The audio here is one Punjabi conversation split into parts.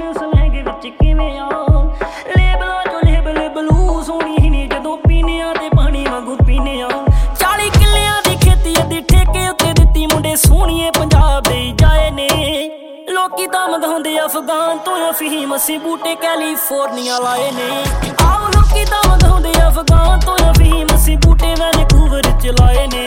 ਹੁਣ ਸਲੈਂਗ ਵਿੱਚ ਕਿਵੇਂ ਆ ਲੇਬਲਾਂ ਚੋਂ ਲੇਬਲ ਬਲੂ ਸੋਹਣੀ ਨੇ ਜਦੋਂ ਪੀਨੇ ਆ ਤੇ ਪਾਣੀ ਵਾਂਗੂ ਪੀਨੇ ਆ 40 ਕਿੱਲਿਆਂ ਦੀ ਖੇਤੀ ਅੱਧੀ ਠੇਕੇ ਉੱਤੇ ਦਿੱਤੀ ਮੁੰਡੇ ਸੋਹਣੀਏ ਪੰਜਾਬ ਦੇ ਜਾਏ ਨੇ ਲੋਕੀ ਤਾਂ ਮੰਗਾਉਂਦੇ ਅਫਗਾਨ ਤੋਂ ਅਫੀਮ ਅਸੀਂ ਬੂਟੇ ਕੈਲੀਫੋਰਨੀਆ ਲਾਏ ਨੇ ਆਓ ਲੋਕੀ ਤਾਂ ਮੰਗਾਉਂਦੇ ਅਫਗਾਨ ਤੋਂ ਅਫੀਮ ਅਸੀਂ ਬੂਟੇ ਵੈਨਕੂਵਰ ਚ ਲਾਏ ਨੇ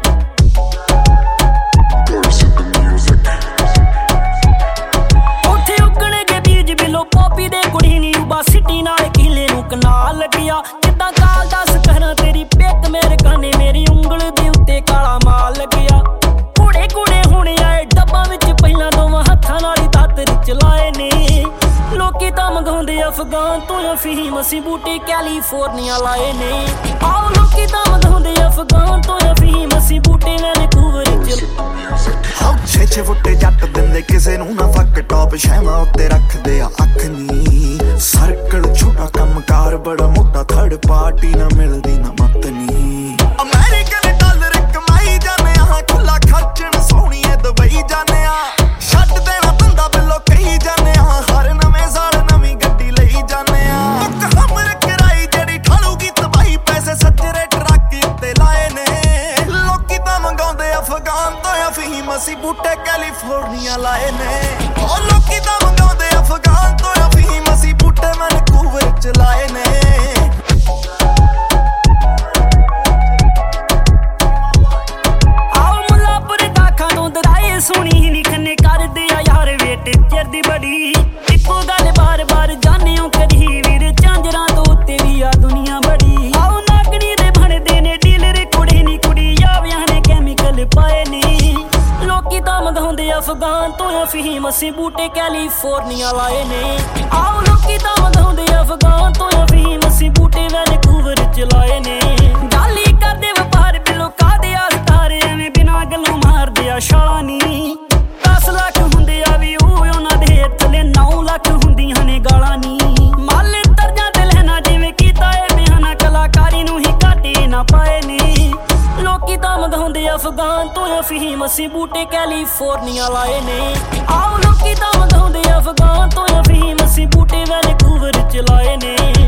ਉੱਥੇ ਉੱਗਣਗੇ ਬੀਜ ਬਿਲੋ ਪੋਪੀ ਦੇ ਕੁੜੀ ਨੀ ਉਬਾ ਸਿਟੀ ਨਾਲ ਕਿਲੇ ਨੂੰ ਕਨਾਲ ਲੱਗਿਆ ਜਿੱਦਾਂ ਕਾਲ ਦੱਸ ਕਰਾਂ ਤੇਰੀ ਪਿੱਕ ਮੇਰੇ ਕਾਨੇ ਮੇਰੀ ਉਂਗਲ ਦੇ ਉੱਤੇ ਕਾਲਾ ਮਾਲ ਲੱਗਿਆ ਕੁੜੇ ਕੁੜੇ ਹੁਣ ਆਏ ਡੱਬਾਂ ਵਿੱਚ ਪਹਿਲਾਂ ਦੋਵਾਂ ਹੱਥਾਂ ਨਾਲ ਹੀ ਦਾਤਰ ਚਲਾਏ ਨੇ ਲੋਕੀ ਤਾਂ ਮੰਗਾਉਂਦੇ ਅਫਗਾਨ ਤੋਂ ਅਫੀਮ ਅਸੀਂ ਬੂਟੇ ਕੈਲੀਫੋਰਨੀਆ ਲਾਏ ਨੇ ਆਓ ਲੋਕੀ ਤਾਂ ਮੰਗਾਉਂਦੇ ਅਫਗਾਨ ਤੋਂ ਅਫੀਮ ਅਸੀਂ ਬੂਟੇ ਵੈਨਕੂਵਰ ਚ 6 ਫੁੱਟੇ ਜੱਟ ਦਿੰਦੇ ਕਿਸੇ ਨੂੰ ਨਾ ਫੱਕ ਟੌਪ ਸ਼ੈਵਾਂ ਉੱਤੇ ਰੱਖਦੇ ਆ ਅੱਖ ਨੀ ਸਰਕਲ ਛੋਟਾ ਕੰਮਕਾਰ ਬੜਾ ਮੋਟਾ ਥਰਡ ਪਾਰਟੀ ਨਾ ਮਿਲਦੀ ਨਾ ਮੱਤ ਨੀ ਅਮਰੀਕਨ ਡਾਲਰ ਕਮਾਈ ਜਾਂਦੇ ਆ ਖੁੱਲਾ ਖਰਚਣ ਸੋਹਣੀਏ ਦੁਬਈ ਜਾਂਦੇ ਆ ਛੱਡ ਦੇਣਾ ਬੰਦਾ ਬਿੱਲੋ ਕਹੀ ਜਾਂਦੇ ਆ ਹਰ ਨਵੇਂ ਸਾਲ ਨਵੀਂ ਗੱਡੀ ਲਈ ਜਾਂਦੇ ਆ ਹਮਰ ਕਰਾਈ ਜਿਹੜੀ ਠਾਲੂਗੀ ਤਬਾਈ ਪੈਸੇ ਸੱਜਰੇ ਟਰੱਕ ਉੱਤੇ ਲਾਏ ਨੇ ਲੋਕੀ ਤਾਂ ਮੰਗਾਉਂਦੇ ਅਫਗਾਨ ਤੋਂ ਅਫੀਮ ਅਸੀਂ ਬੂਟੇ ਕੈਲੀਫੋਰਨੀਆ ਲਾਏ ਨੇ ਉਹ ਲੋਕੀ ਤਾਂ ਮੰਗਾਉਂਦੇ ਅਫਗਾਨ ਤੋਂ ਅਫੀਮ ਅਸੀਂ ਬੂਟੇ ਵੈਨਕੂਵਰ ਚ ਲਾਏ ਨੇ ਆਓ ਮੁੱਲਾਪੁਰ ਦਾਖਾਂ ਤੋਂ ਦਰਾਏ ਸੁਣੀ ਨੀ ਖੰਨੇ ਕਰਦੇ ਆ ਯਾਰ ਵੇਟ ਚਿਰ ਦੀ ਬੜੀ ਇੱਕੋ ਗੱਲ ਬਾਰ-ਬਾਰ ਜਾਣਿਓ ਕਦੀ ਵੀਰ ਝਾਂਜਰਾਂ ਤੋਂ ਉੱਤੇ ਵੀ ਆ ਦੁਨੀਆ ਬੜੀ ਆਓ ਨਾਗਣੀ ਦੇ ਬਣਦੇ ਨੇ ਡੀਲਰ ਕੁੜੀ ਨੀ ਕੁੜੀ ਆਵਿਆਂ ਨੇ ਕੈਮੀਕਲ ਪਾਏ ਨੇ ਲੋਕੀ ਤਾਂ ਮੰਗਾਉਂਦੇ ਅਫਗਾਨ ਤੋਂ ਅਫੀਮ ਅਸੀਂ ਬੂਟੇ ਕੈਲੀਫੋਰਨੀਆ ਲਾਏ ਨੇ ਆਓ ਲੋਕੀ ਤਾਂ ਮੰਗਾਉਂਦੇ ਅਫਗਾਨ ਤੋਂ ਅਫੀਮ ਅਸੀਂ ਬੂਟੇ ਵੈਨਕੂਵਰ ਚ ਲਾਏ ਨੇ ਗਾਲੀ ਕਰਦੇ ਵਪਾਰ ਬਿਲੋ ਕਾਦੇ ਆ ਸਤਾਰੇ ਐਵੇਂ ਬਿਨਾਂ ਗੱਲੋਂ ਮਾਰਦੇ ਆ ਛਾਲਾਂ ਨੀ 10 ਲੱਖ ਹੁੰਦੇ ਆ ਵੀ ਉਹ ਉਹਨਾਂ ਦੇ ਥੱਲੇ 9 ਲੱਖ ਹੁੰਦੀਆਂ ਨੇ ਗਾਲਾਂ ਨੀ ਮੱਲ ਤਰਜਾਂ ਤੇ ਲੈਣਾ ਜਿਵੇਂ ਕੀਤਾ ਏ ਬਿਆਨਾ ਕਲਾਕਾਰੀ ਨੂੰ ਹੀ ਘਾਟੇ ਨਾ ਪਾਏ ਨੇ ਲੋਕੀ ਤਾਂ ਮੰਗਾਉਂਦੇ ਅਫਗਾਨ ਤੋਂ ਅਫੀਮ ਅਸੀਂ ਬੂਟੇ ਕੈਲੀਫੋਰਨੀਆ ਲਾਏ ਨੇ ਆਓ ਲੋਕੀ ਤਾਂ ਮੰਗਾਉਂਦੇ ਅਫਗਾਨ ਤੋਂ ਅਫੀਮ ਅਸੀਂ ਬੂਟੇ ਵੈਨਕੂਵਰ ਚ ਲਾਏ ਨੇ